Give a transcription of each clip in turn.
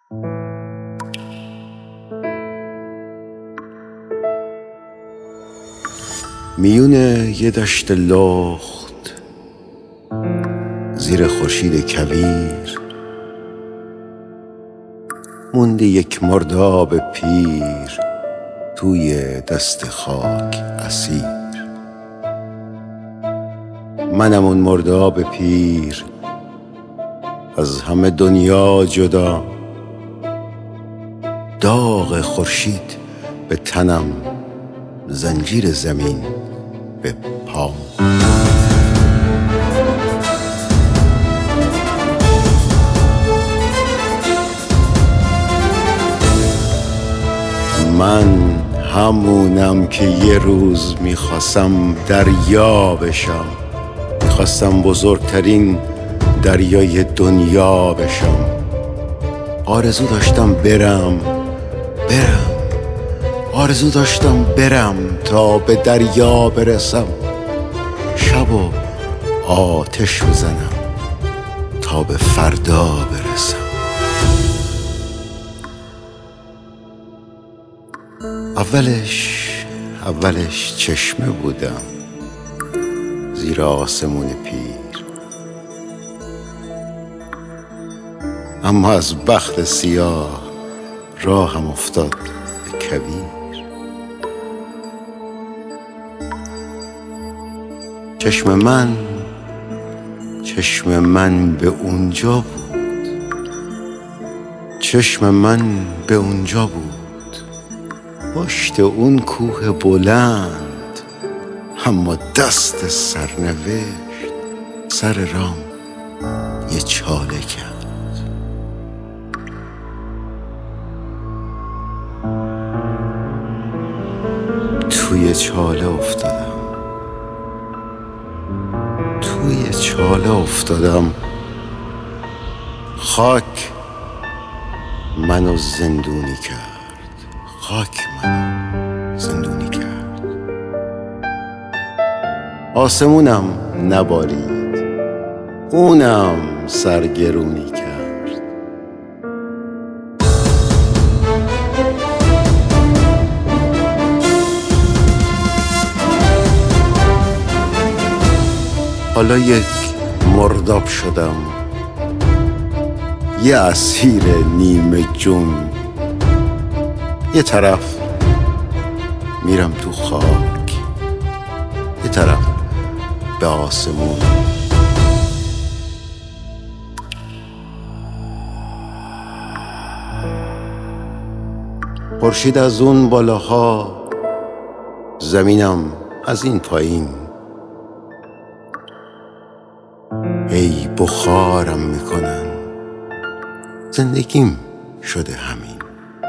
میون یه دشت لخت زیر خورشید کویر مونده یک مرداب پیر توی دست خاک اسیر. منم اون مرداب پیر از همه دنیا جدا، داغ خورشید به تنم، زنجیر زمین به پام. من همونم که یه روز میخواستم دریا بشم، میخواستم بزرگترین دریای دنیا بشم. آرزو داشتم برم آرزو داشتم برم تا به دریا برسم، شب و آتش بزنم تا به فردا برسم. اولش چشمه بودم زیر آسمون پیر، اما از بخت سیاه راهم افتاد به کویر. چشم من به اونجا بود، چشم من به اونجا بود، پشت اون کوه بلند، اما دست سرنوشت سر رام یه چاله کرد. توی چاله افتادم، خاک منو زندونی کرد، آسمونم نبالید، اونم سرگرونی کرد. حالا یک مرداب شدم، یه اسیر نیمه جون، یه طرف میرم تو خاک، یه طرف به آسمون. خورشید از اون بالاها، زمینم از این پایین، ای بخارم میکنن، زندگیم شده همین.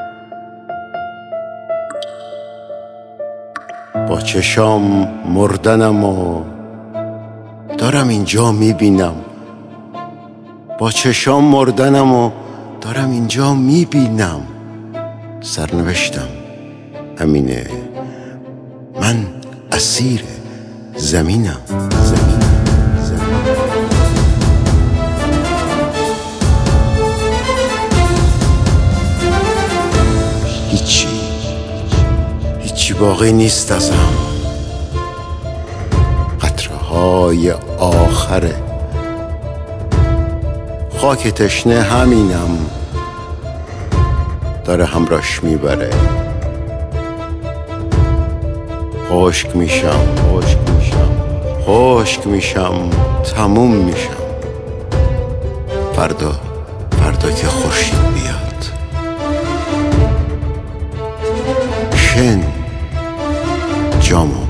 با چشام مردنم و دارم اینجا میبینم، با چشام مردنم و دارم اینجا میبینم. سرنوشتم همینه، من اسیر زمینم. هیچی باقی نیست ازم، قطره‌های آخره، خاک تشنه همینم، داره همراش میبره. خشک میشم، تموم میشم. فردا که خورشید بیاد، شن جامو